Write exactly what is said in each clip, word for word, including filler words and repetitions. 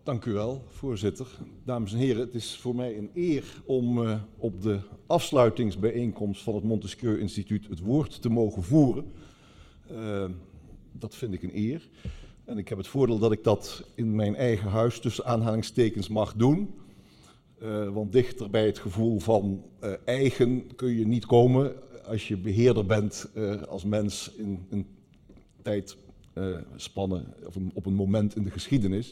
Dank u wel, voorzitter. Dames en heren, het is voor mij een eer om uh, op de afsluitingsbijeenkomst van het Montesquieu Instituut het woord te mogen voeren. Uh, dat vind ik een eer. En ik heb het voordeel dat ik dat in mijn eigen huis tussen aanhalingstekens mag doen. Uh, want dichter bij het gevoel van uh, eigen kun je niet komen als je beheerder bent uh, als mens in een tijdspannen uh, of een, op een moment in de geschiedenis.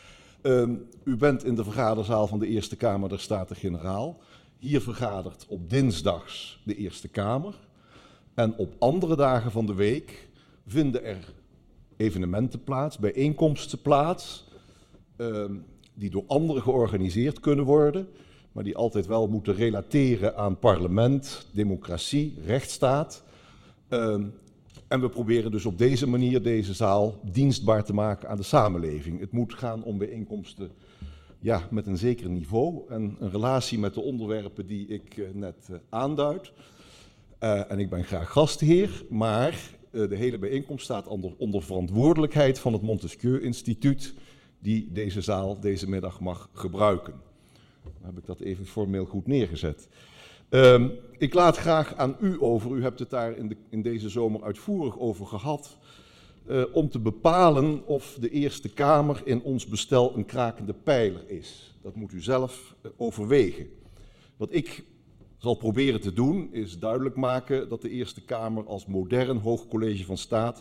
Uh, u bent in de vergaderzaal van de Eerste Kamer der Staten-Generaal. Hier vergadert op dinsdags de Eerste Kamer. En op andere dagen van de week vinden er evenementen plaats, bijeenkomsten plaats, uh, die door anderen georganiseerd kunnen worden, maar die altijd wel moeten relateren aan parlement, democratie, rechtsstaat. Uh, En we proberen dus op deze manier deze zaal dienstbaar te maken aan de samenleving. Het moet gaan om bijeenkomsten ja, met een zeker niveau en een relatie met de onderwerpen die ik uh, net uh, aanduid. Uh, en ik ben graag gastheer, maar uh, de hele bijeenkomst staat onder, onder verantwoordelijkheid van het Montesquieu Instituut, die deze zaal deze middag mag gebruiken. Dan heb ik dat even formeel goed neergezet. Uh, ik laat graag aan u over, u hebt het daar in, de, in deze zomer uitvoerig over gehad, uh, om te bepalen of de Eerste Kamer in ons bestel een krakende pijler is. Dat moet u zelf uh, overwegen. Wat ik zal proberen te doen is duidelijk maken dat de Eerste Kamer als modern hoogcollege van staat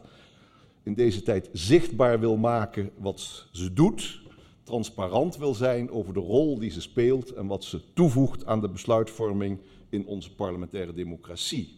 in deze tijd zichtbaar wil maken wat ze doet, transparant wil zijn over de rol die ze speelt en wat ze toevoegt aan de besluitvorming in onze parlementaire democratie.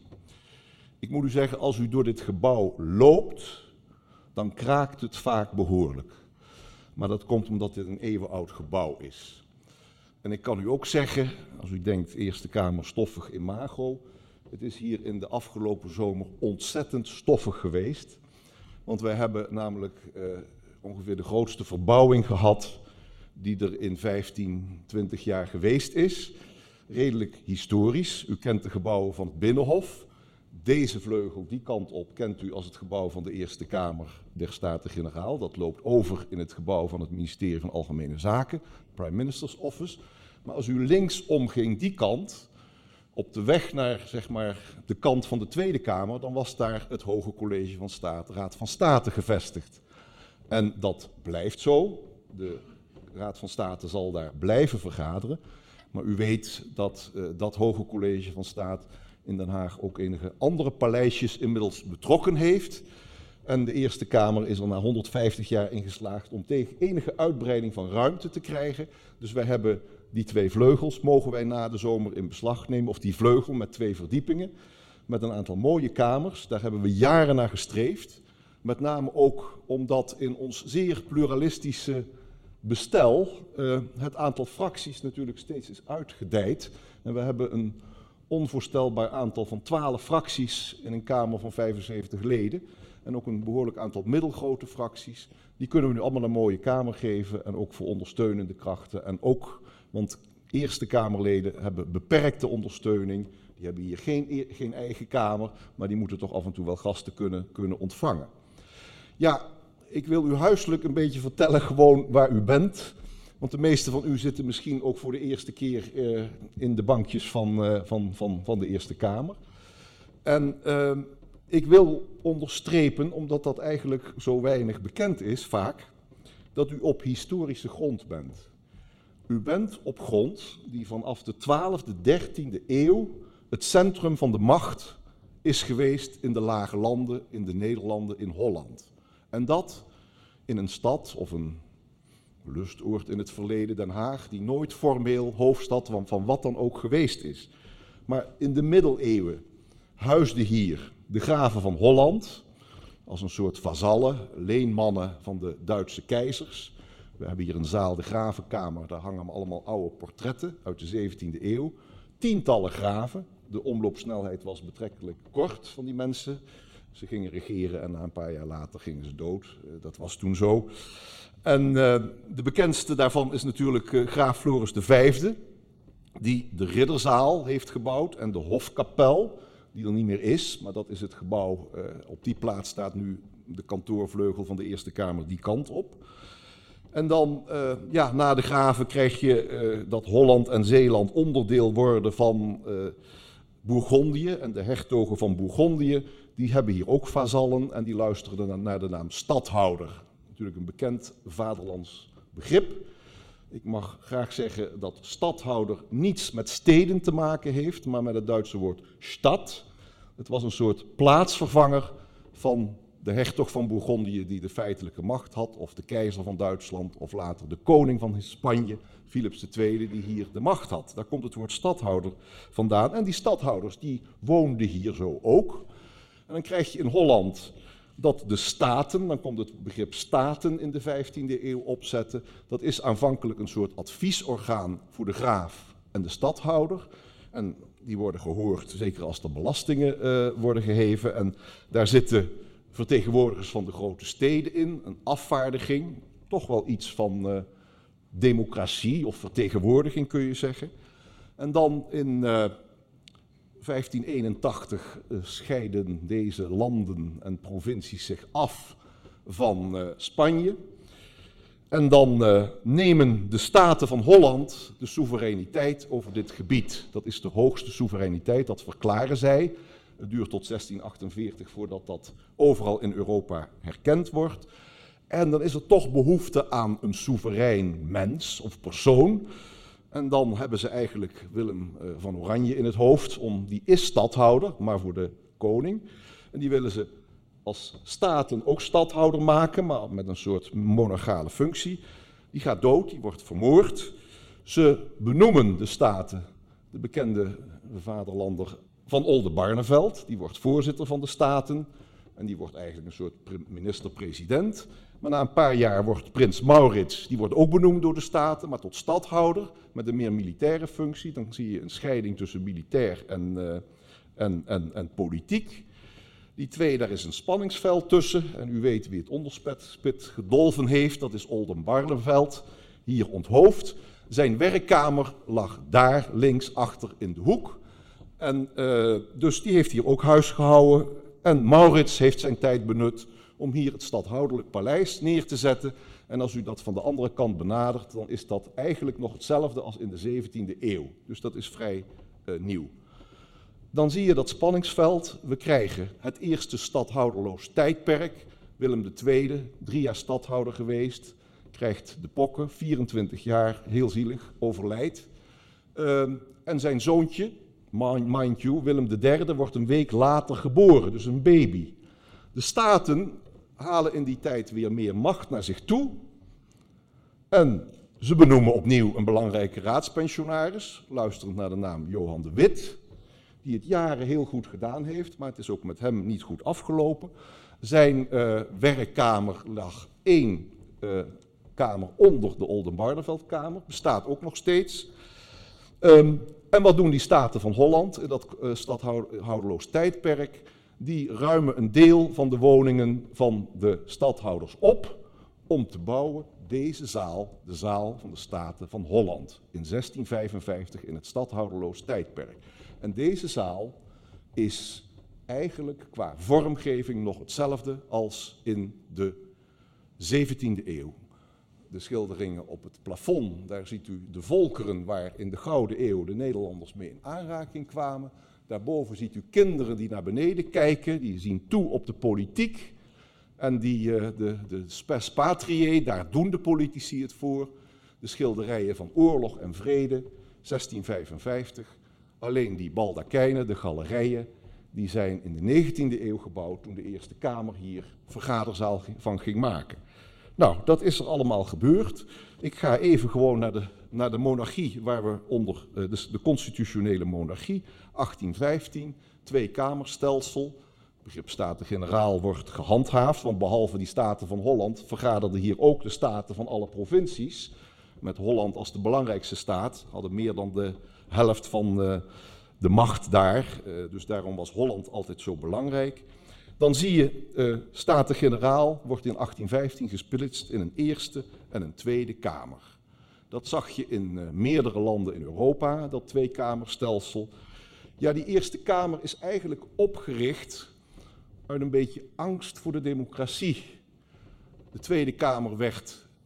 Ik moet u zeggen, als u door dit gebouw loopt, dan kraakt het vaak behoorlijk. Maar dat komt omdat dit een eeuwenoud gebouw is. En ik kan u ook zeggen, als u denkt Eerste Kamer stoffig imago, het is hier in de afgelopen zomer ontzettend stoffig geweest. Want wij hebben namelijk uh, ongeveer de grootste verbouwing gehad die er in vijftien, twintig jaar geweest is. Redelijk historisch. U kent de gebouwen van het Binnenhof. Deze vleugel, die kant op, kent u als het gebouw van de Eerste Kamer der Staten-Generaal. Dat loopt over in het gebouw van het ministerie van Algemene Zaken, Prime Minister's Office. Maar als u linksom ging die kant, op de weg naar zeg maar, de kant van de Tweede Kamer, dan was daar het Hoge College van Staat, Raad van State, gevestigd. En dat blijft zo. De Raad van State zal daar blijven vergaderen. Maar u weet dat uh, dat Hoge College van Staat in Den Haag ook enige andere paleisjes inmiddels betrokken heeft. En de Eerste Kamer is er na honderdvijftig jaar in geslaagd om tegen enige uitbreiding van ruimte te krijgen. Dus wij hebben die twee vleugels, mogen wij na de zomer in beslag nemen, of die vleugel met twee verdiepingen, met een aantal mooie kamers. Daar hebben we jaren naar gestreefd. Met name ook omdat in ons zeer pluralistische bestel uh, het aantal fracties natuurlijk steeds is uitgedijd. En we hebben een onvoorstelbaar aantal van twaalf fracties in een Kamer van vijfenzeventig leden. En ook een behoorlijk aantal middelgrote fracties. Die kunnen we nu allemaal een mooie Kamer geven en ook voor ondersteunende krachten. En ook, want Eerste Kamerleden hebben beperkte ondersteuning. Die hebben hier geen, geen eigen Kamer, maar die moeten toch af en toe wel gasten kunnen, kunnen ontvangen. Ja, ik wil u huiselijk een beetje vertellen gewoon waar u bent. Want de meesten van u zitten misschien ook voor de eerste keer uh, in de bankjes van, uh, van, van, van de Eerste Kamer. En uh, ik wil onderstrepen, omdat dat eigenlijk zo weinig bekend is vaak, dat u op historische grond bent. U bent op grond die vanaf de twaalfde, dertiende eeuw het centrum van de macht is geweest in de Lage Landen, in de Nederlanden, in Holland. En dat in een stad of een lustoord in het verleden, Den Haag, die nooit formeel hoofdstad van, van wat dan ook geweest is. Maar in de middeleeuwen huisden hier de graven van Holland als een soort vazallen, leenmannen van de Duitse keizers. We hebben hier een zaal, de Gravenkamer, daar hangen allemaal oude portretten uit de zeventiende eeuw. Tientallen graven, de omloopsnelheid was betrekkelijk kort van die mensen. Ze gingen regeren en na een paar jaar later gingen ze dood. Dat was toen zo. En uh, de bekendste daarvan is natuurlijk uh, graaf Floris de Vijfde, die de Ridderzaal heeft gebouwd en de Hofkapel, die er niet meer is, maar dat is het gebouw, uh, op die plaats staat nu de kantoorvleugel van de Eerste Kamer die kant op. En dan, uh, ja, na de graven krijg je uh, dat Holland en Zeeland onderdeel worden van uh, Bourgondië. En de hertogen van Bourgondië, die hebben hier ook vazallen en die luisteren naar de naam stadhouder. Natuurlijk een bekend vaderlands begrip. Ik mag graag zeggen dat stadhouder niets met steden te maken heeft, maar met het Duitse woord Stadt. Het was een soort plaatsvervanger van de hertog van Bourgondië die de feitelijke macht had, of de keizer van Duitsland, of later de koning van Spanje, Philips de Tweede, die hier de macht had. Daar komt het woord stadhouder vandaan. En die stadhouders die woonden hier zo ook. En dan krijg je in Holland dat de staten, dan komt het begrip staten in de vijftiende eeuw opzetten. Dat is aanvankelijk een soort adviesorgaan voor de graaf en de stadhouder. En die worden gehoord, zeker als er belastingen uh, worden geheven. En daar zitten vertegenwoordigers van de grote steden in, een afvaardiging, toch wel iets van uh, democratie of vertegenwoordiging kun je zeggen. En dan in uh, vijftien eenentachtig uh, scheiden deze landen en provincies zich af van uh, Spanje. En dan uh, nemen de Staten van Holland de soevereiniteit over dit gebied. Dat is de hoogste soevereiniteit, dat verklaren zij. Het duurt tot zestien achtenveertig voordat dat overal in Europa herkend wordt. En dan is er toch behoefte aan een soeverein mens of persoon. En dan hebben ze eigenlijk Willem uh, van Oranje in het hoofd, om, die is stadhouder, maar voor de koning. En die willen ze als staten ook stadhouder maken, maar met een soort monarchale functie. Die gaat dood, die wordt vermoord. Ze benoemen de staten, de bekende vaderlander Van Oldenbarnevelt, die wordt voorzitter van de Staten en die wordt eigenlijk een soort minister-president. Maar na een paar jaar wordt prins Maurits, die wordt ook benoemd door de Staten, maar tot stadhouder met een meer militaire functie. Dan zie je een scheiding tussen militair en, uh, en, en, en politiek. Die twee, daar is een spanningsveld tussen en u weet wie het onderspit gedolven heeft, dat is Oldenbarnevelt, hier onthoofd. Zijn werkkamer lag daar links achter in de hoek. En uh, dus die heeft hier ook huis gehouden. En Maurits heeft zijn tijd benut om hier het stadhouderlijk paleis neer te zetten. En als u dat van de andere kant benadert, dan is dat eigenlijk nog hetzelfde als in de zeventiende eeuw. Dus dat is vrij uh, nieuw. Dan zie je dat spanningsveld. We krijgen het eerste stadhouderloos tijdperk. Willem de Tweede, drie jaar stadhouder geweest, krijgt de pokken, vierentwintig jaar, heel zielig, overlijdt. Uh, en zijn zoontje, mind you, Willem de Derde, wordt een week later geboren, dus een baby. De Staten halen in die tijd weer meer macht naar zich toe. En ze benoemen opnieuw een belangrijke raadspensionaris, luisterend naar de naam Johan de Witt, die het jaren heel goed gedaan heeft, maar het is ook met hem niet goed afgelopen. Zijn uh, werkkamer lag één uh, kamer onder de Oldenbarneveldkamer, bestaat ook nog steeds. Um, en wat doen die Staten van Holland in dat uh, stadhouderloos tijdperk? Die ruimen een deel van de woningen van de stadhouders op om te bouwen deze zaal, de zaal van de Staten van Holland, in zestien vijfenvijftig in het stadhouderloos tijdperk. En deze zaal is eigenlijk qua vormgeving nog hetzelfde als in de zeventiende eeuw. De schilderingen op het plafond, daar ziet u de volkeren waar in de Gouden Eeuw de Nederlanders mee in aanraking kwamen. Daarboven ziet u kinderen die naar beneden kijken, die zien toe op de politiek. En die, uh, de, de spes patriae, daar doen de politici het voor. De schilderijen van oorlog en vrede, zestien vijfenvijftig. Alleen die baldakijnen, de galerijen, die zijn in de negentiende eeuw gebouwd toen de Eerste Kamer hier vergaderzaal van ging maken. Nou, dat is er allemaal gebeurd. Ik ga even gewoon naar de, naar de monarchie, waar we onder, uh, dus de constitutionele monarchie, achttien vijftien, tweekamerstelsel. Het begrip Staten-Generaal wordt gehandhaafd, want behalve die Staten van Holland vergaderden hier ook de staten van alle provincies. Met Holland als de belangrijkste staat, hadden meer dan de helft van uh, de macht daar. Uh, dus daarom was Holland altijd zo belangrijk. Dan zie je, uh, Staten-Generaal wordt in achttien vijftien gesplitst in een Eerste en een Tweede Kamer. Dat zag je in uh, meerdere landen in Europa, dat tweekamerstelsel. Ja, die Eerste Kamer is eigenlijk opgericht uit een beetje angst voor de democratie. De Tweede Kamer werd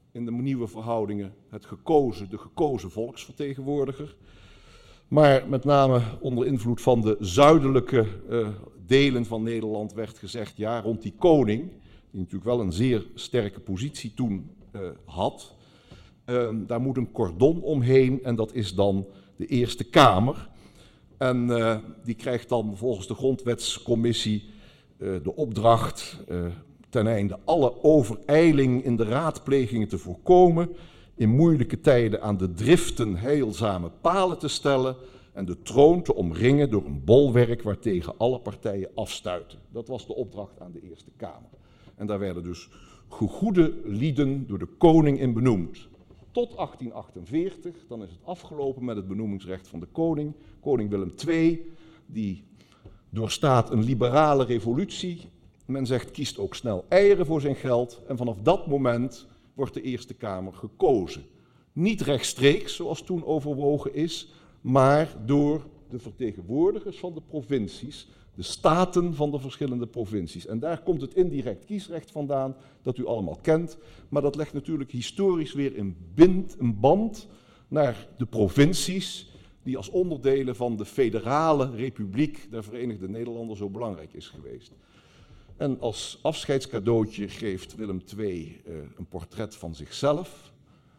in de nieuwe verhoudingen het gekozen, de gekozen volksvertegenwoordiger. Maar met name onder invloed van de zuidelijke uh, delen van Nederland werd gezegd, ja, rond die koning, die natuurlijk wel een zeer sterke positie toen uh, had, uh, daar moet een cordon omheen en dat is dan de Eerste Kamer. En uh, die krijgt dan volgens de Grondwetscommissie uh, de opdracht uh, ten einde alle overijling in de raadplegingen te voorkomen, in moeilijke tijden aan de driften heilzame palen te stellen en de troon te omringen door een bolwerk waartegen alle partijen afstuiten. Dat was de opdracht aan de Eerste Kamer. En daar werden dus gegoede lieden door de koning in benoemd. Tot achttien achtenveertig, dan is het afgelopen met het benoemingsrecht van de koning. Koning Willem de Tweede, die doorstaat een liberale revolutie. Men zegt, kiest ook snel eieren voor zijn geld. En vanaf dat moment wordt de Eerste Kamer gekozen. Niet rechtstreeks, zoals toen overwogen is, maar door de vertegenwoordigers van de provincies, de staten van de verschillende provincies. En daar komt het indirect kiesrecht vandaan, dat u allemaal kent. Maar dat legt natuurlijk historisch weer een, bind, een band naar de provincies, die als onderdelen van de federale republiek der Verenigde Nederlanden zo belangrijk is geweest. En als afscheidscadeautje geeft Willem de Tweede uh, een portret van zichzelf.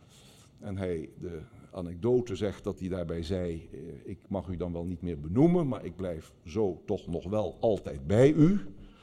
En hij, de anekdote zegt dat hij daarbij zei, uh, ik mag u dan wel niet meer benoemen, maar ik blijf zo toch nog wel altijd bij u.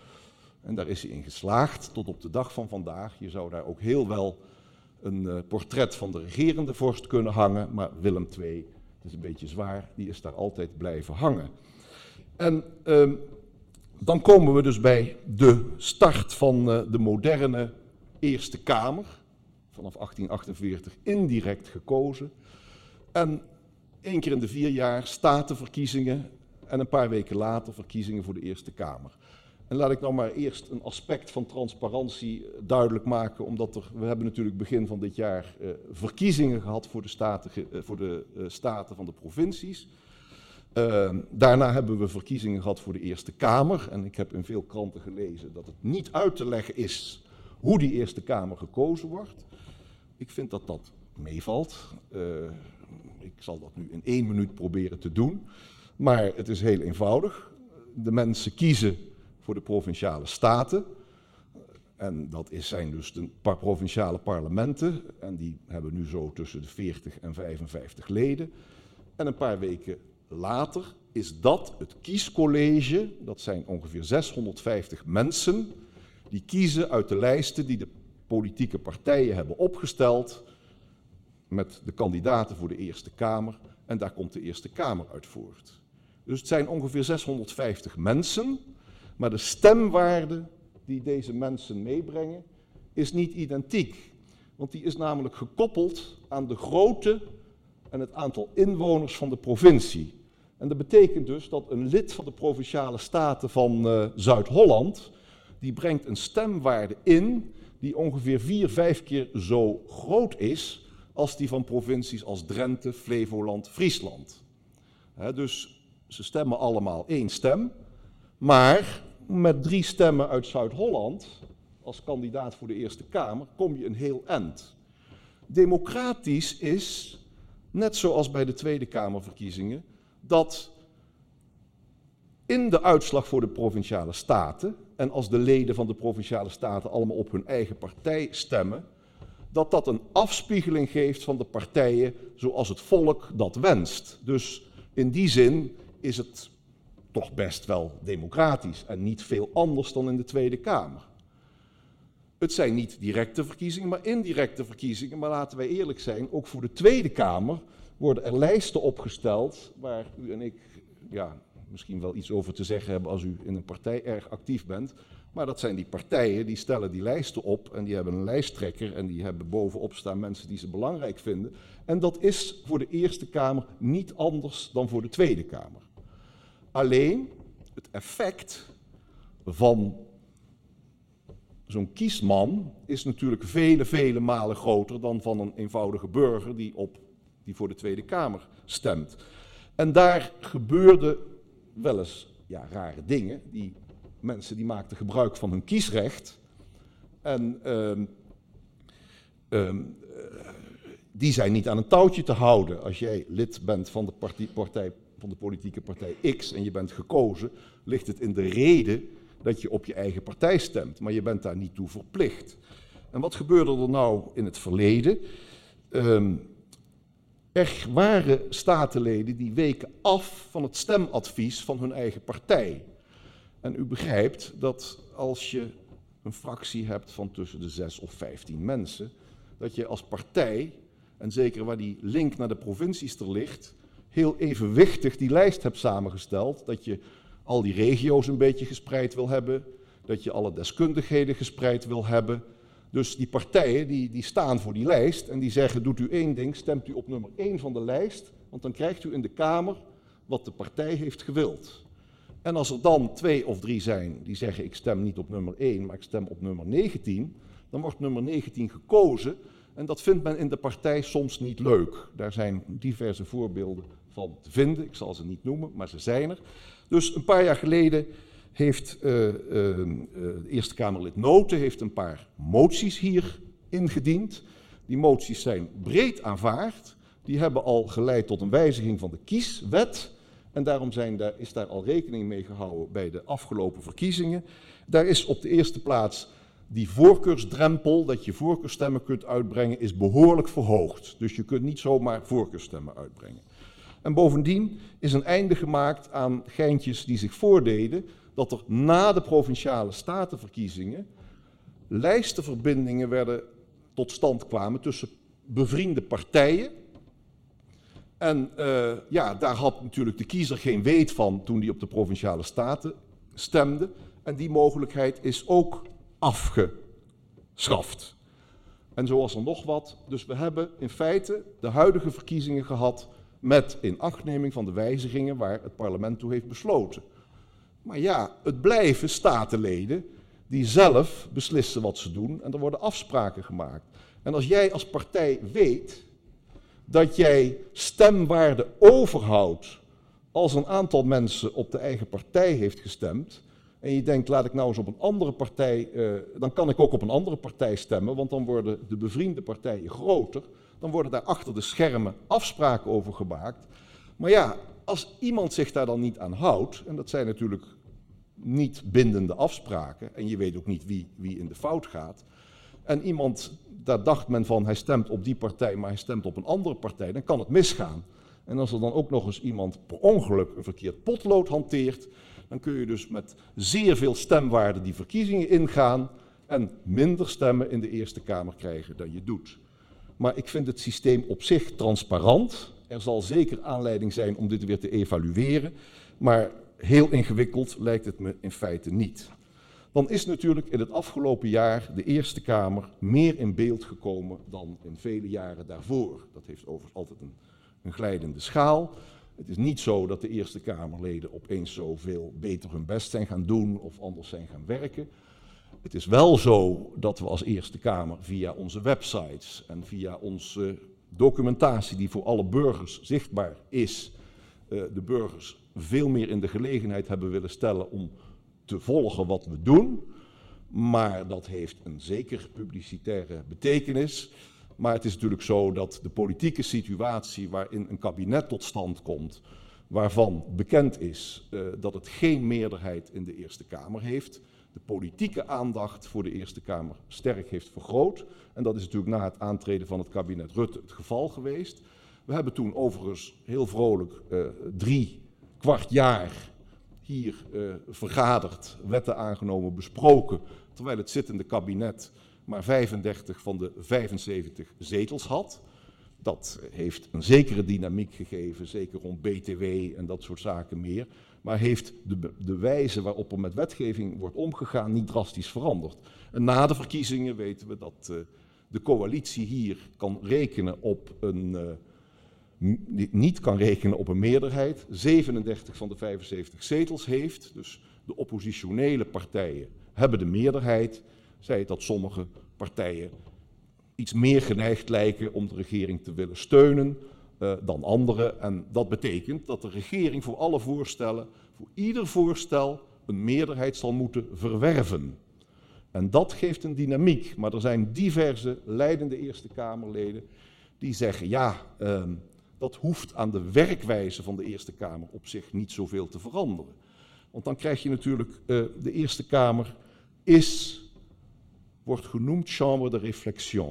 En daar is hij in geslaagd tot op de dag van vandaag. Je zou daar ook heel wel een uh, portret van de regerende vorst kunnen hangen, maar Willem de Tweede, dat is een beetje zwaar, die is daar altijd blijven hangen. En uh, dan komen we dus bij de start van uh, de moderne Eerste Kamer, vanaf achttien achtenveertig indirect gekozen. En één keer in de vier jaar statenverkiezingen en een paar weken later verkiezingen voor de Eerste Kamer. En laat ik nou maar eerst een aspect van transparantie duidelijk maken, omdat er, we hebben natuurlijk begin van dit jaar uh, verkiezingen gehad voor de staten, uh, voor de uh, staten van de provincies. Uh, daarna hebben we verkiezingen gehad voor de Eerste Kamer. En ik heb in veel kranten gelezen dat het niet uit te leggen is hoe die Eerste Kamer gekozen wordt. Ik vind dat dat meevalt. Uh, ik zal dat nu in één minuut proberen te doen. Maar het is heel eenvoudig. De mensen kiezen voor de provinciale staten. En dat is, zijn dus de provinciale parlementen. En die hebben nu zo tussen de veertig en vijfenvijftig leden. En een paar weken later is dat het kiescollege, dat zijn ongeveer zeshonderdvijftig mensen, die kiezen uit de lijsten die de politieke partijen hebben opgesteld met de kandidaten voor de Eerste Kamer. En daar komt de Eerste Kamer uit voort. Dus het zijn ongeveer zeshonderdvijftig mensen, maar de stemwaarde die deze mensen meebrengen is niet identiek. Want die is namelijk gekoppeld aan de grootte en het aantal inwoners van de provincie. En dat betekent dus dat een lid van de Provinciale Staten van uh, Zuid-Holland, die brengt een stemwaarde in die ongeveer vier, vijf keer zo groot is als die van provincies als Drenthe, Flevoland, Friesland. He, dus ze stemmen allemaal één stem, maar met drie stemmen uit Zuid-Holland als kandidaat voor de Eerste Kamer kom je een heel eind. Democratisch is, net zoals bij de Tweede Kamerverkiezingen, dat in de uitslag voor de Provinciale Staten, en als de leden van de Provinciale Staten allemaal op hun eigen partij stemmen, dat dat een afspiegeling geeft van de partijen zoals het volk dat wenst. Dus in die zin is het toch best wel democratisch en niet veel anders dan in de Tweede Kamer. Het zijn niet directe verkiezingen, maar indirecte verkiezingen. Maar laten wij eerlijk zijn, ook voor de Tweede Kamer worden er lijsten opgesteld waar u en ik ja, misschien wel iets over te zeggen hebben als u in een partij erg actief bent. Maar dat zijn die partijen, die stellen die lijsten op en die hebben een lijsttrekker en die hebben bovenop staan mensen die ze belangrijk vinden. En dat is voor de Eerste Kamer niet anders dan voor de Tweede Kamer. Alleen het effect van zo'n kiesman is natuurlijk vele, vele malen groter dan van een eenvoudige burger die, op, die voor de Tweede Kamer stemt. En daar gebeurden wel eens ja, rare dingen. Die mensen die maakten gebruik van hun kiesrecht. En uh, Um, uh, die zijn niet aan een touwtje te houden. Als jij lid bent van de, partij, partij, van de politieke partij X en je bent gekozen, ligt het in de reden dat je op je eigen partij stemt. Maar je bent daar niet toe verplicht. En wat gebeurde er nou in het verleden? Um, er waren statenleden die weken af van het stemadvies van hun eigen partij. En u begrijpt dat als je een fractie hebt van tussen de zes of vijftien mensen, dat je als partij, en zeker waar die link naar de provincies er ligt, heel evenwichtig die lijst hebt samengesteld, dat je al die regio's een beetje gespreid wil hebben, dat je alle deskundigheden gespreid wil hebben. Dus die partijen die, die staan voor die lijst en die zeggen, doet u één ding, stemt u op nummer één van de lijst, want dan krijgt u in de Kamer wat de partij heeft gewild. En als er dan twee of drie zijn die zeggen, ik stem niet op nummer één, maar ik stem op nummer negentien, dan wordt nummer negentien gekozen en dat vindt men in de partij soms niet leuk. Daar zijn diverse voorbeelden van te vinden, ik zal ze niet noemen, maar ze zijn er. Dus een paar jaar geleden heeft uh, uh, de Eerste Kamerlid Noten heeft een paar moties hier ingediend. Die moties zijn breed aanvaard. Die hebben al geleid tot een wijziging van de kieswet. En daarom zijn daar, is daar al rekening mee gehouden bij de afgelopen verkiezingen. Daar is op de eerste plaats die voorkeursdrempel, dat je voorkeurstemmen kunt uitbrengen, is behoorlijk verhoogd. Dus je kunt niet zomaar voorkeurstemmen uitbrengen. En bovendien is een einde gemaakt aan geintjes die zich voordeden, dat er na de provinciale statenverkiezingen lijstenverbindingen werden tot stand kwamen tussen bevriende partijen. En uh, ja, daar had natuurlijk de kiezer geen weet van toen hij op de provinciale staten stemde. En die mogelijkheid is ook afgeschaft. En zo was er nog wat. Dus we hebben in feite de huidige verkiezingen gehad met inachtneming van de wijzigingen waar het parlement toe heeft besloten. Maar ja, het blijven statenleden die zelf beslissen wat ze doen en er worden afspraken gemaakt. En als jij als partij weet dat jij stemwaarde overhoudt als een aantal mensen op de eigen partij heeft gestemd, en je denkt, laat ik nou eens op een andere partij, uh, dan kan ik ook op een andere partij stemmen, want dan worden de bevriende partijen groter, dan worden daar achter de schermen afspraken over gemaakt. Maar ja, als iemand zich daar dan niet aan houdt, en dat zijn natuurlijk niet bindende afspraken, en je weet ook niet wie, wie in de fout gaat, en iemand, daar dacht men van, hij stemt op die partij, maar hij stemt op een andere partij, dan kan het misgaan. En als er dan ook nog eens iemand per ongeluk een verkeerd potlood hanteert, dan kun je dus met zeer veel stemwaarde die verkiezingen ingaan en minder stemmen in de Eerste Kamer krijgen dan je doet. Maar ik vind het systeem op zich transparant. Er zal zeker aanleiding zijn om dit weer te evalueren, maar heel ingewikkeld lijkt het me in feite niet. Dan is natuurlijk in het afgelopen jaar de Eerste Kamer meer in beeld gekomen dan in vele jaren daarvoor. Dat heeft overigens altijd een, een glijdende schaal. Het is niet zo dat de Eerste Kamerleden opeens zoveel beter hun best zijn gaan doen of anders zijn gaan werken. Het is wel zo dat we als Eerste Kamer via onze websites en via onze documentatie die voor alle burgers zichtbaar is, de burgers veel meer in de gelegenheid hebben willen stellen om te volgen wat we doen. Maar dat heeft een zeker publicitaire betekenis. Maar het is natuurlijk zo dat de politieke situatie waarin een kabinet tot stand komt, waarvan bekend is uh, dat het geen meerderheid in de Eerste Kamer heeft, de politieke aandacht voor de Eerste Kamer sterk heeft vergroot. En dat is natuurlijk na het aantreden van het kabinet Rutte het geval geweest. We hebben toen overigens heel vrolijk uh, drie kwart jaar hier uh, vergaderd, wetten aangenomen, besproken, terwijl het zittende kabinet maar vijfendertig van de vijfenzeventig zetels had. Dat heeft een zekere dynamiek gegeven, zeker rond B T W en dat soort zaken meer. Maar heeft de, de wijze waarop er met wetgeving wordt omgegaan niet drastisch veranderd. En na de verkiezingen weten we dat uh, de coalitie hier kan rekenen op een, uh, niet kan rekenen op een meerderheid. zevenendertig van de vijfenzeventig zetels heeft, dus de oppositionele partijen hebben de meerderheid. Zij dat sommige partijen iets meer geneigd lijken om de regering te willen steunen uh, dan anderen. En dat betekent dat de regering voor alle voorstellen, voor ieder voorstel, een meerderheid zal moeten verwerven. En dat geeft een dynamiek. Maar er zijn diverse leidende Eerste Kamerleden die zeggen, ja, uh, dat hoeft aan de werkwijze van de Eerste Kamer op zich niet zoveel te veranderen. Want dan krijg je natuurlijk, uh, de Eerste Kamer is, wordt genoemd chambre de réflexion.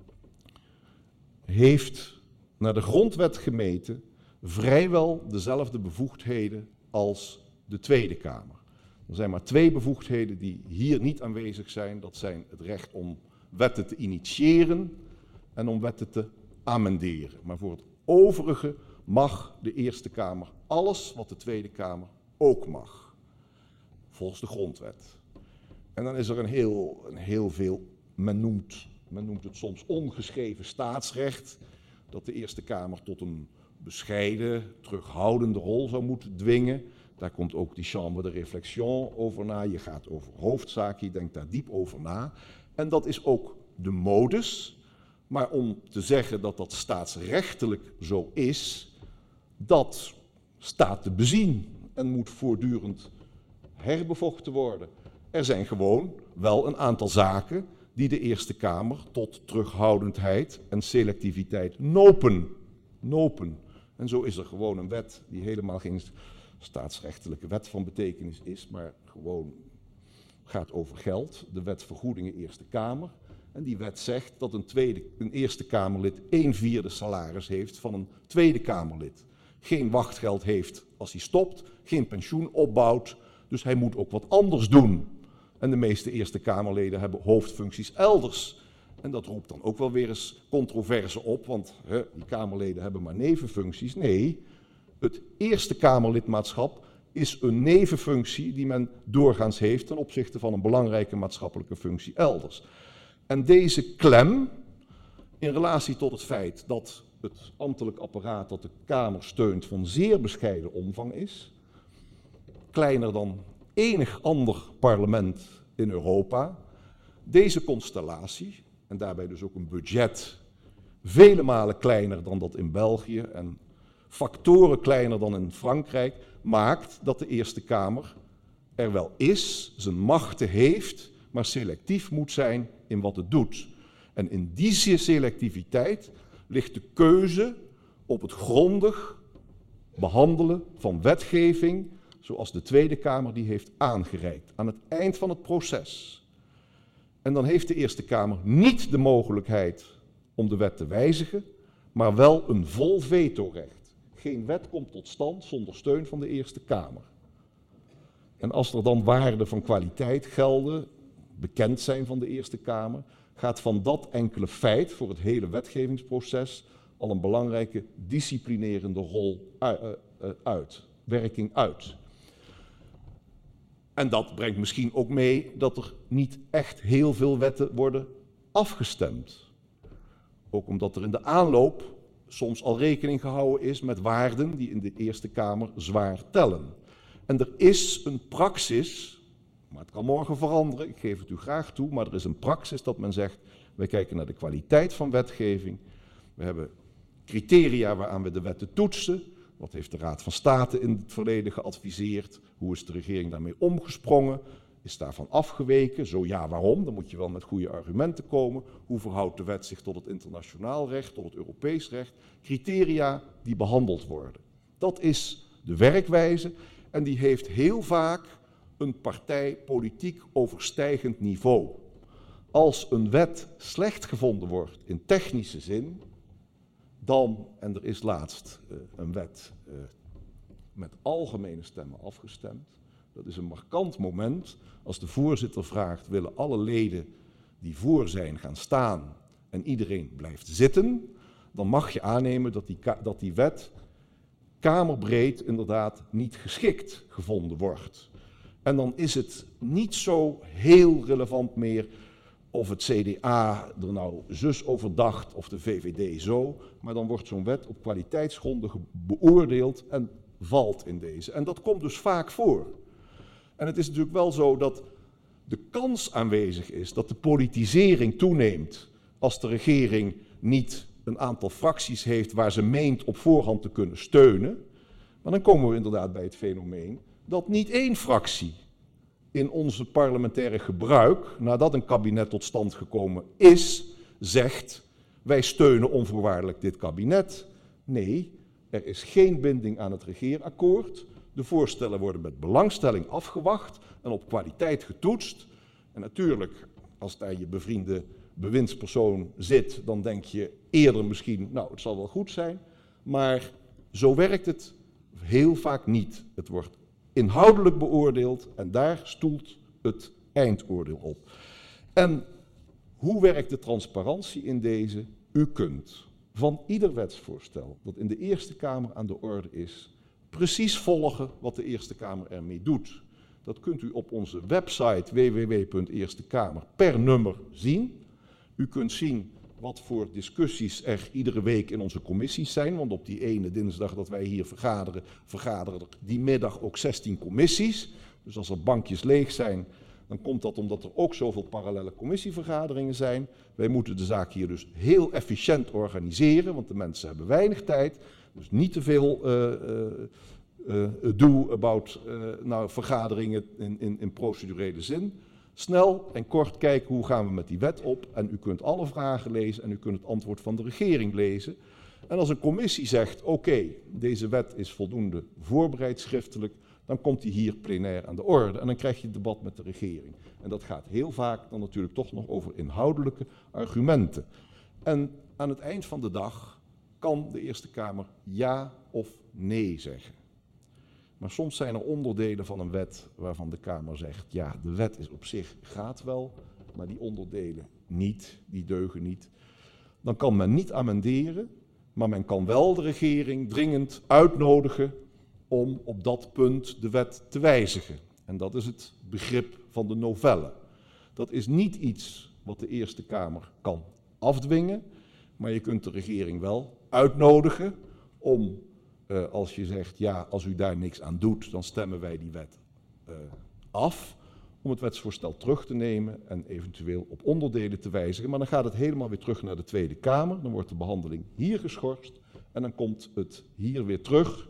Heeft naar de grondwet gemeten vrijwel dezelfde bevoegdheden als de Tweede Kamer. Er zijn maar twee bevoegdheden die hier niet aanwezig zijn. Dat zijn het recht om wetten te initiëren en om wetten te amenderen. Maar voor het overige mag de Eerste Kamer alles wat de Tweede Kamer ook mag. Volgens de grondwet. En dan is er een heel, een heel veel, men noemt, men noemt het soms ongeschreven staatsrecht, dat de Eerste Kamer tot een bescheiden, terughoudende rol zou moeten dwingen. Daar komt ook die chambre de réflexion over na. Je gaat over hoofdzaken, je denkt daar diep over na. En dat is ook de modus. Maar om te zeggen dat dat staatsrechtelijk zo is, dat staat te bezien en moet voortdurend herbevochten worden. Er zijn gewoon wel een aantal zaken die de Eerste Kamer tot terughoudendheid en selectiviteit nopen. nopen. En zo is er gewoon een wet die helemaal geen staatsrechtelijke wet van betekenis is, maar gewoon gaat over geld. De wet vergoedingen Eerste Kamer. En die wet zegt dat een, tweede, een Eerste Kamerlid een vierde salaris heeft van een Tweede Kamerlid. Geen wachtgeld heeft als hij stopt, geen pensioen opbouwt, dus hij moet ook wat anders doen. En de meeste Eerste Kamerleden hebben hoofdfuncties elders. En dat roept dan ook wel weer eens controverse op, want hè, die Kamerleden hebben maar nevenfuncties. Nee, het Eerste Kamerlidmaatschap is een nevenfunctie die men doorgaans heeft ten opzichte van een belangrijke maatschappelijke functie elders. En deze klem, in relatie tot het feit dat het ambtelijk apparaat dat de Kamer steunt van zeer bescheiden omvang is, kleiner dan enig ander parlement in Europa, deze constellatie, en daarbij dus ook een budget vele malen kleiner dan dat in België en factoren kleiner dan in Frankrijk, maakt dat de Eerste Kamer er wel is, zijn machten heeft, maar selectief moet zijn in wat het doet. En in die selectiviteit ligt de keuze op het grondig behandelen van wetgeving, zoals de Tweede Kamer die heeft aangereikt, aan het eind van het proces. En dan heeft de Eerste Kamer niet de mogelijkheid om de wet te wijzigen, maar wel een vol vetorecht. Geen wet komt tot stand zonder steun van de Eerste Kamer. En als er dan waarden van kwaliteit gelden, bekend zijn van de Eerste Kamer, gaat van dat enkele feit voor het hele wetgevingsproces al een belangrijke disciplinerende rol uit, werking uit. En dat brengt misschien ook mee dat er niet echt heel veel wetten worden afgestemd. Ook omdat er in de aanloop soms al rekening gehouden is met waarden die in de Eerste Kamer zwaar tellen. En er is een praxis, maar het kan morgen veranderen, ik geef het u graag toe, maar er is een praxis dat men zegt, wij kijken naar de kwaliteit van wetgeving, we hebben criteria waaraan we de wetten toetsen. Wat heeft de Raad van State in het verleden geadviseerd? Hoe is de regering daarmee omgesprongen? Is daarvan afgeweken? Zo ja, waarom? Dan moet je wel met goede argumenten komen. Hoe verhoudt de wet zich tot het internationaal recht, tot het Europees recht? Criteria die behandeld worden. Dat is de werkwijze en die heeft heel vaak een partijpolitiek overstijgend niveau. Als een wet slecht gevonden wordt in technische zin, dan, en er is laatst uh, een wet uh, met algemene stemmen afgestemd. Dat is een markant moment. Als de voorzitter vraagt, willen alle leden die voor zijn gaan staan en iedereen blijft zitten, dan mag je aannemen dat die, dat die wet kamerbreed inderdaad niet geschikt gevonden wordt. En dan is het niet zo heel relevant meer of het C D A er nou zus over dacht of de V V D zo, maar dan wordt zo'n wet op kwaliteitsgronden beoordeeld en valt in deze. En dat komt dus vaak voor. En het is natuurlijk wel zo dat de kans aanwezig is dat de politisering toeneemt als de regering niet een aantal fracties heeft waar ze meent op voorhand te kunnen steunen. Maar dan komen we inderdaad bij het fenomeen dat niet één fractie in onze parlementaire gebruik, nadat een kabinet tot stand gekomen is, zegt, wij steunen onvoorwaardelijk dit kabinet. Nee, er is geen binding aan het regeerakkoord. De voorstellen worden met belangstelling afgewacht en op kwaliteit getoetst. En natuurlijk, als daar je bevriende bewindspersoon zit, dan denk je eerder misschien, nou, het zal wel goed zijn. Maar zo werkt het heel vaak niet. Het wordt inhoudelijk beoordeeld en daar stoelt het eindoordeel op. En hoe werkt de transparantie in deze? U kunt van ieder wetsvoorstel dat in de Eerste Kamer aan de orde is, precies volgen wat de Eerste Kamer ermee doet. Dat kunt u op onze website w w w punt eerste kamer per nummer zien. U kunt zien wat voor discussies er iedere week in onze commissies zijn. Want op die ene dinsdag dat wij hier vergaderen, vergaderen er die middag ook zestien commissies. Dus als er bankjes leeg zijn, dan komt dat omdat er ook zoveel parallele commissievergaderingen zijn. Wij moeten de zaak hier dus heel efficiënt organiseren, want de mensen hebben weinig tijd. Dus niet te veel uh, uh, uh, do about uh, nou, vergaderingen in, in, in procedurele zin. Snel en kort kijken hoe gaan we met die wet op. En u kunt alle vragen lezen en u kunt het antwoord van de regering lezen. En als een commissie zegt, oké, okay, deze wet is voldoende voorbereid schriftelijk, dan komt die hier plenair aan de orde. En dan krijg je het debat met de regering. En dat gaat heel vaak dan natuurlijk toch nog over inhoudelijke argumenten. En aan het eind van de dag kan de Eerste Kamer ja of nee zeggen. Maar soms zijn er onderdelen van een wet waarvan de Kamer zegt, ja, de wet is op zich gaat wel, maar die onderdelen niet, die deugen niet. Dan kan men niet amenderen, maar men kan wel de regering dringend uitnodigen om op dat punt de wet te wijzigen. En dat is het begrip van de novelle. Dat is niet iets wat de Eerste Kamer kan afdwingen, maar je kunt de regering wel uitnodigen om, uh, als je zegt, ja, als u daar niks aan doet, dan stemmen wij die wet uh, af, om het wetsvoorstel terug te nemen en eventueel op onderdelen te wijzigen. Maar dan gaat het helemaal weer terug naar de Tweede Kamer, dan wordt de behandeling hier geschorst en dan komt het hier weer terug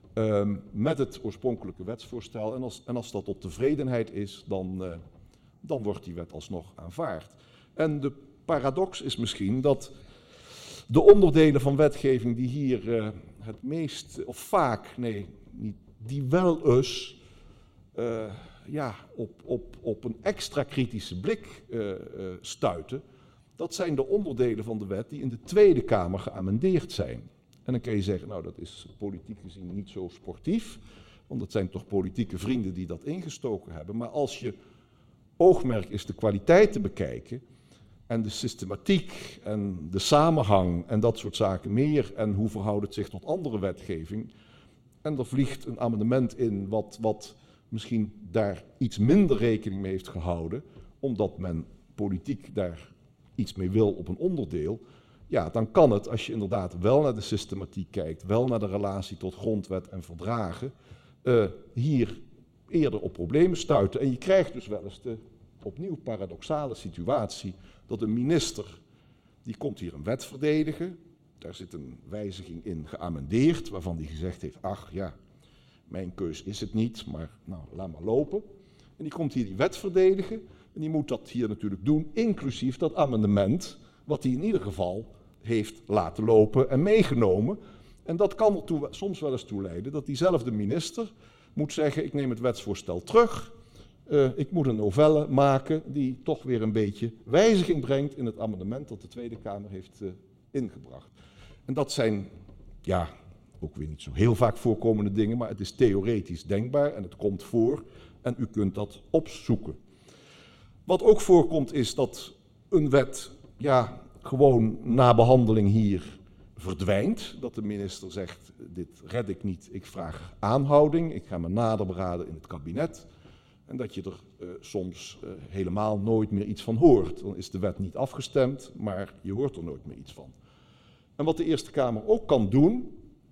um, met het oorspronkelijke wetsvoorstel. En als, en als dat tot tevredenheid is, dan, uh, dan wordt die wet alsnog aanvaard. En de paradox is misschien dat de onderdelen van wetgeving die hier uh, het meest, of vaak, nee, niet, die wel eens uh, ja, op, op, op een extra kritische blik uh, uh, stuiten, dat zijn de onderdelen van de wet die in de Tweede Kamer geamendeerd zijn. En dan kun je zeggen, nou dat is politiek gezien niet zo sportief, want het zijn toch politieke vrienden die dat ingestoken hebben. Maar als je oogmerk is de kwaliteit te bekijken en de systematiek en de samenhang en dat soort zaken meer en hoe verhoudt het zich tot andere wetgeving, en er vliegt een amendement in wat, wat misschien daar iets minder rekening mee heeft gehouden, omdat men politiek daar iets mee wil op een onderdeel, ja, dan kan het, als je inderdaad wel naar de systematiek kijkt, wel naar de relatie tot grondwet en verdragen, uh, hier eerder op problemen stuiten. En je krijgt dus wel eens de opnieuw paradoxale situatie dat een minister, die komt hier een wet verdedigen, daar zit een wijziging in geamendeerd, waarvan die gezegd heeft, ach ja, mijn keus is het niet, maar nou, laat maar lopen. En die komt hier die wet verdedigen en die moet dat hier natuurlijk doen, inclusief dat amendement, wat hij in ieder geval heeft laten lopen en meegenomen. En dat kan er toe, soms wel eens toe leiden dat diezelfde minister moet zeggen, ik neem het wetsvoorstel terug, uh, ik moet een novelle maken die toch weer een beetje wijziging brengt in het amendement dat de Tweede Kamer heeft uh, ingebracht. En dat zijn, ja, ook weer niet zo heel vaak voorkomende dingen, maar het is theoretisch denkbaar en het komt voor en u kunt dat opzoeken. Wat ook voorkomt is dat een wet, ja, gewoon na behandeling hier verdwijnt. Dat de minister zegt, dit red ik niet, ik vraag aanhouding, ik ga me nader beraden in het kabinet. En dat je er uh, soms uh, helemaal nooit meer iets van hoort. Dan is de wet niet afgestemd, maar je hoort er nooit meer iets van. En wat de Eerste Kamer ook kan doen,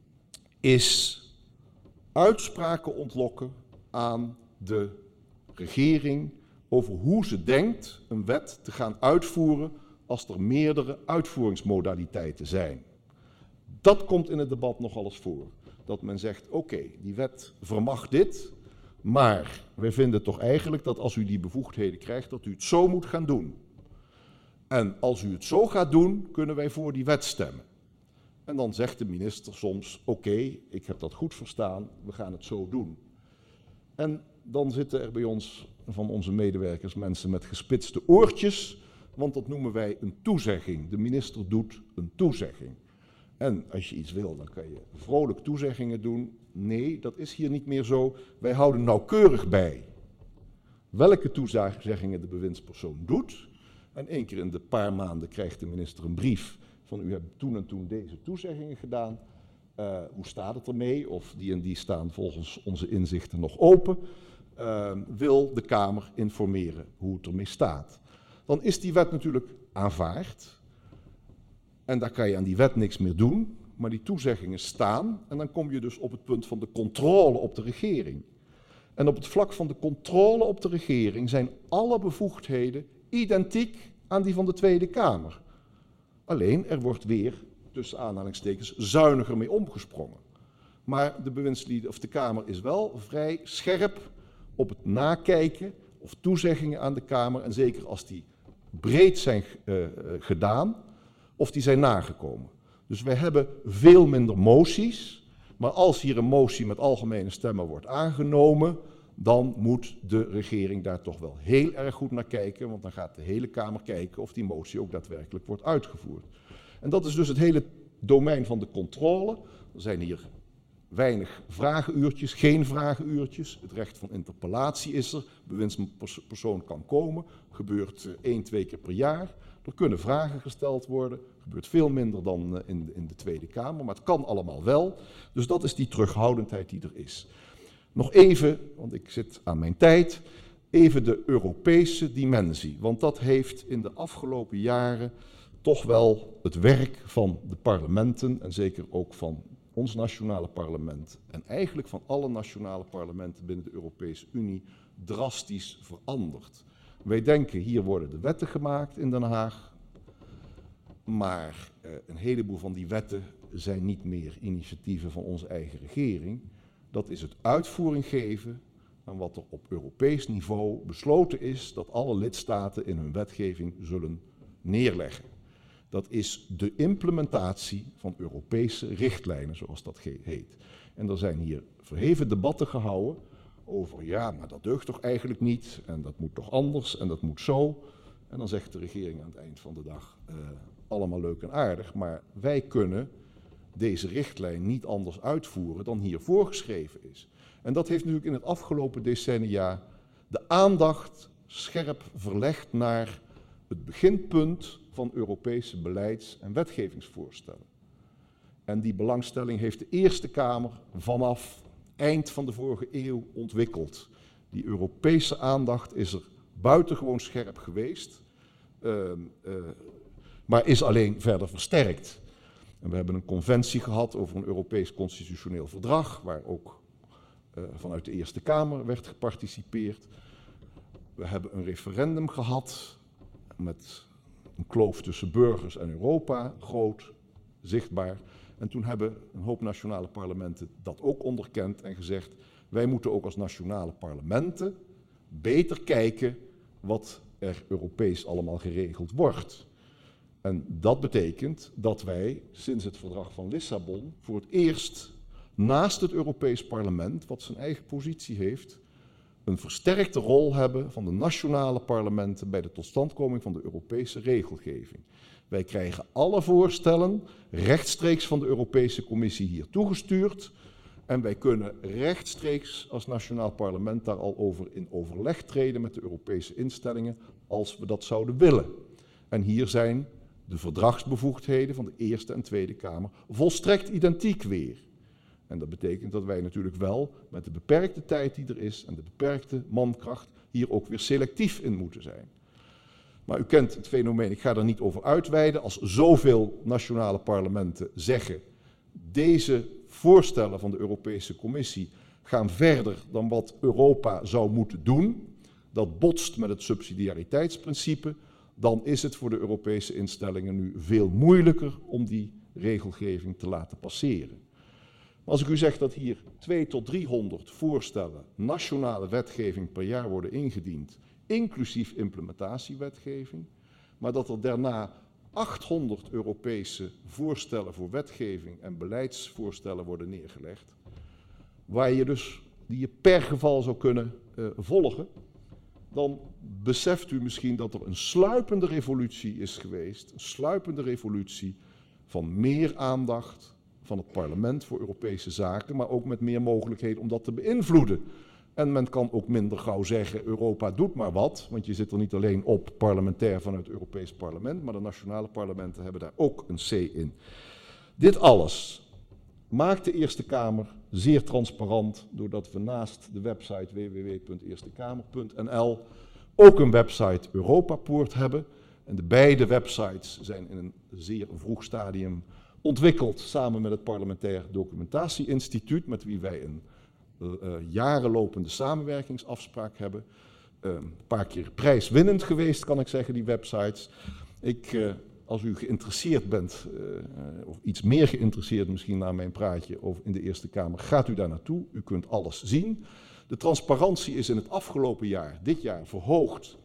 is uitspraken ontlokken aan de regering over hoe ze denkt een wet te gaan uitvoeren als er meerdere uitvoeringsmodaliteiten zijn. Dat komt in het debat nogal eens voor. Dat men zegt, oké, okay, die wet vermag dit, Maar wij vinden toch eigenlijk dat als u die bevoegdheden krijgt, dat u het zo moet gaan doen. En als u het zo gaat doen, kunnen wij voor die wet stemmen. En dan zegt de minister soms, oké, okay, ik heb dat goed verstaan, we gaan het zo doen. En dan zitten er bij ons, van onze medewerkers, mensen met gespitste oortjes, want dat noemen wij een toezegging. De minister doet een toezegging. En als je iets wil, dan kan je vrolijk toezeggingen doen. Nee, dat is hier niet meer zo. Wij houden nauwkeurig bij welke toezeggingen de bewindspersoon doet. En één keer in de paar maanden krijgt de minister een brief van u hebt toen en toen deze toezeggingen gedaan. Uh, hoe staat het ermee? Of die en die staan volgens onze inzichten nog open. Uh, wil de Kamer informeren hoe het ermee staat. Dan is die wet natuurlijk aanvaard. En daar kan je aan die wet niks meer doen. Maar die toezeggingen staan. En dan kom je dus op het punt van de controle op de regering. En op het vlak van de controle op de regering zijn alle bevoegdheden identiek aan die van de Tweede Kamer. Alleen, er wordt weer, tussen aanhalingstekens, zuiniger mee omgesprongen. Maar de bewindslieden, of de Kamer is wel vrij scherp op het nakijken of toezeggingen aan de Kamer, en zeker als die breed zijn uh, gedaan, of die zijn nagekomen. Dus wij hebben veel minder moties, maar als hier een motie met algemene stemmen wordt aangenomen, dan moet de regering daar toch wel heel erg goed naar kijken, want dan gaat de hele Kamer kijken of die motie ook daadwerkelijk wordt uitgevoerd. En dat is dus het hele domein van de controle. Er zijn hier weinig vragenuurtjes, geen vragenuurtjes. Het recht van interpellatie is er. Bewindspersoon kan komen. Gebeurt één, twee keer per jaar. Er kunnen vragen gesteld worden. Gebeurt veel minder dan in, in de Tweede Kamer, maar het kan allemaal wel. Dus dat is die terughoudendheid die er is. Nog even, want ik zit aan mijn tijd, even de Europese dimensie. Want dat heeft in de afgelopen jaren toch wel het werk van de parlementen, en zeker ook van ons nationale parlement, en eigenlijk van alle nationale parlementen binnen de Europese Unie, drastisch veranderd. Wij denken, hier worden de wetten gemaakt in Den Haag, maar eh, een heleboel van die wetten zijn niet meer initiatieven van onze eigen regering. Dat is het uitvoering geven aan wat er op Europees niveau besloten is dat alle lidstaten in hun wetgeving zullen neerleggen. Dat is de implementatie van Europese richtlijnen, zoals dat heet. En er zijn hier verheven debatten gehouden over, ja, maar dat deugt toch eigenlijk niet, en dat moet toch anders, en dat moet zo. En dan zegt de regering aan het eind van de dag, uh, allemaal leuk en aardig, maar wij kunnen deze richtlijn niet anders uitvoeren dan hier voorgeschreven is. En dat heeft natuurlijk in het afgelopen decennia de aandacht scherp verlegd naar het beginpunt van Europese beleids- en wetgevingsvoorstellen. En die belangstelling heeft de Eerste Kamer vanaf eind van de vorige eeuw ontwikkeld. Die Europese aandacht is er buitengewoon scherp geweest, uh, uh, maar is alleen verder versterkt. En we hebben een conventie gehad over een Europees constitutioneel verdrag, waar ook uh, vanuit de Eerste Kamer werd geparticipeerd. We hebben een referendum gehad met een kloof tussen burgers en Europa, groot, zichtbaar. En toen hebben een hoop nationale parlementen dat ook onderkend en gezegd, wij moeten ook als nationale parlementen beter kijken wat er Europees allemaal geregeld wordt. En dat betekent dat wij sinds het verdrag van Lissabon voor het eerst naast het Europees Parlement, wat zijn eigen positie heeft, een versterkte rol hebben van de nationale parlementen bij de totstandkoming van de Europese regelgeving. Wij krijgen alle voorstellen rechtstreeks van de Europese Commissie hier toegestuurd en wij kunnen rechtstreeks als nationaal parlement daar al over in overleg treden met de Europese instellingen als we dat zouden willen. En hier zijn de verdragsbevoegdheden van de Eerste en Tweede Kamer volstrekt identiek weer. En dat betekent dat wij natuurlijk wel met de beperkte tijd die er is en de beperkte mankracht hier ook weer selectief in moeten zijn. Maar u kent het fenomeen, ik ga er niet over uitweiden. Als zoveel nationale parlementen zeggen, deze voorstellen van de Europese Commissie gaan verder dan wat Europa zou moeten doen, dat botst met het subsidiariteitsprincipe, dan is het voor de Europese instellingen nu veel moeilijker om die regelgeving te laten passeren. Maar als ik u zeg dat hier tweehonderd tot driehonderd voorstellen nationale wetgeving per jaar worden ingediend, inclusief implementatiewetgeving, maar dat er daarna achthonderd Europese voorstellen voor wetgeving en beleidsvoorstellen worden neergelegd, waar je dus, die je per geval zou kunnen uh, volgen, dan beseft u misschien dat er een sluipende revolutie is geweest, een sluipende revolutie van meer aandacht van het parlement voor Europese zaken, maar ook met meer mogelijkheden om dat te beïnvloeden. En men kan ook minder gauw zeggen, Europa doet maar wat, want je zit er niet alleen op parlementair vanuit het Europees parlement, maar de nationale parlementen hebben daar ook een C in. Dit alles maakt de Eerste Kamer zeer transparant, doordat we naast de website w w w punt eerstekamer punt n l ook een website Europapoort hebben. En de beide websites zijn in een zeer vroeg stadium ontwikkeld samen met het Parlementair Documentatie-instituut, met wie wij een uh, jarenlopende samenwerkingsafspraak hebben. Uh, een paar keer prijswinnend geweest, kan ik zeggen, die websites. Ik, uh, als u geïnteresseerd bent, uh, of iets meer geïnteresseerd misschien na mijn praatje over in de Eerste Kamer, gaat u daar naartoe. U kunt alles zien. De transparantie is in het afgelopen jaar, dit jaar, verhoogd.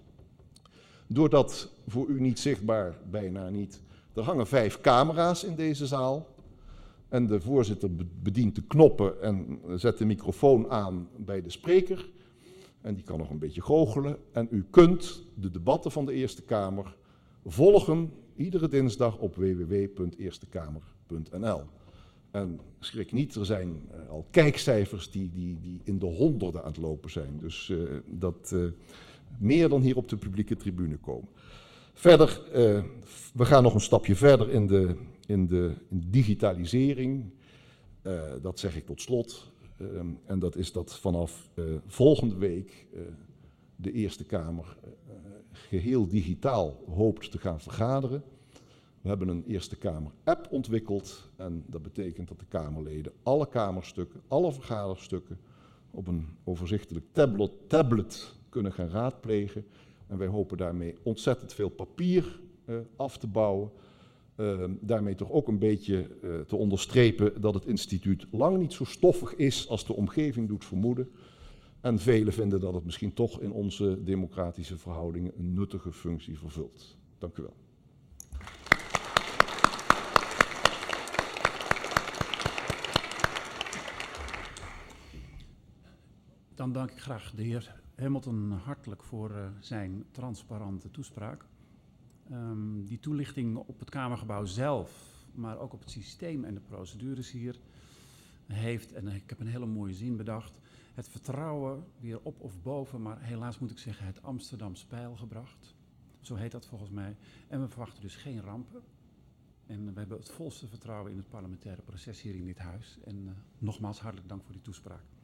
Doordat, voor u niet zichtbaar, bijna niet, er hangen vijf camera's in deze zaal. En de voorzitter bedient de knoppen en zet de microfoon aan bij de spreker. En die kan nog een beetje goochelen. En u kunt de debatten van de Eerste Kamer volgen, iedere dinsdag op w w w punt eerstekamer punt n l. En schrik niet, er zijn uh, al kijkcijfers die, die, die in de honderden aan het lopen zijn. Dus uh, dat uh, meer dan hier op de publieke tribune komen. Verder, uh, we gaan nog een stapje verder in de, in de, in de digitalisering. Uh, dat zeg ik tot slot. Uh, en dat is dat vanaf uh, volgende week uh, de Eerste Kamer uh, geheel digitaal hoopt te gaan vergaderen. We hebben een Eerste Kamer-app ontwikkeld en dat betekent dat de Kamerleden alle kamerstukken, alle vergaderstukken op een overzichtelijk tablet, tablet kunnen gaan raadplegen. En wij hopen daarmee ontzettend veel papier uh, af te bouwen. Uh, daarmee toch ook een beetje uh, te onderstrepen dat het instituut lang niet zo stoffig is als de omgeving doet vermoeden. En velen vinden dat het misschien toch in onze democratische verhoudingen een nuttige functie vervult. Dank u wel. Dan dank ik graag de heer Hamilton hartelijk voor uh, zijn transparante toespraak. Um, die toelichting op het Kamergebouw zelf, maar ook op het systeem en de procedures hier, heeft, en ik heb een hele mooie zin bedacht, het vertrouwen weer op of boven, maar helaas moet ik zeggen het Amsterdamse peil gebracht. Zo heet dat volgens mij. En we verwachten dus geen rampen. En we hebben het volste vertrouwen in het parlementaire proces hier in dit huis. En uh, nogmaals hartelijk dank voor die toespraak.